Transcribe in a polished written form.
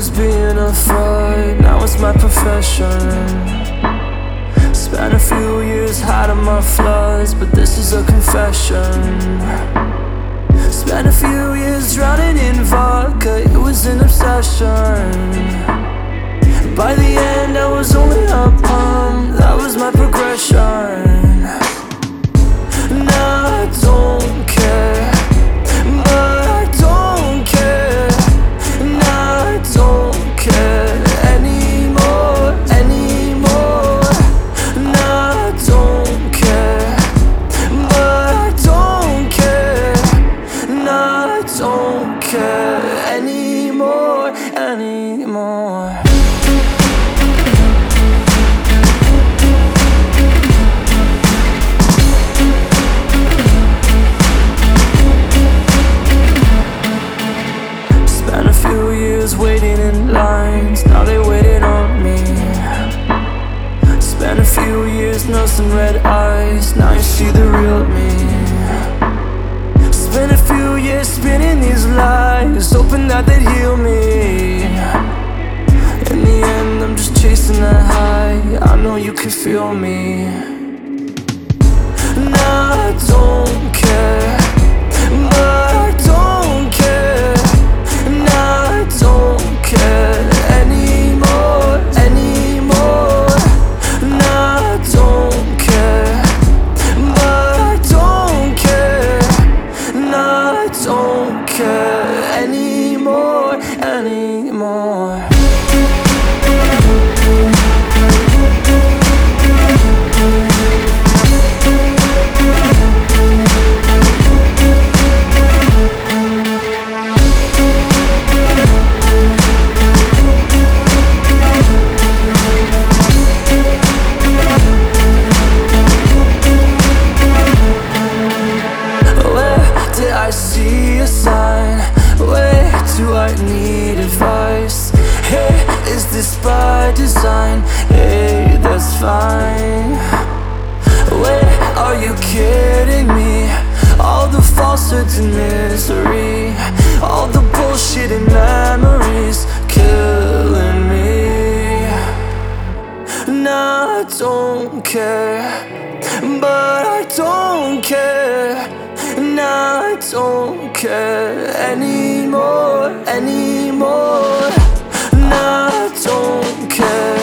was being a fraud, now it's my profession. Spent a few years hiding my flaws, but this is a confession. Spent a few years drowning in vodka, it was an obsession. By the end I was only a pump, that was my progression. Now I don't care, but I don't care. Now I don't care anymore, anymore. Now I don't care, but I don't care. Now I don't care anymore, anymore. Waiting in lines, now they waiting on me. Spent a few years nursing red eyes, now you see the real me. Spent a few years spinning these lies, hoping that they'd heal me. In the end I'm just chasing that high, I know you can feel me. Now I don't care, but I don't care. Now I don't care anymore, anymore. Now I don't care, but I don't care. Now I don't care anymore, anymore. I see a sign, where do I need advice? Hey, is this by design? Hey, that's fine. Where are you kidding me? All the falsehoods and misery, all the bullshit and memories killing me. Now I don't care, but I don't care. Now I don't care anymore, anymore. Now I don't care.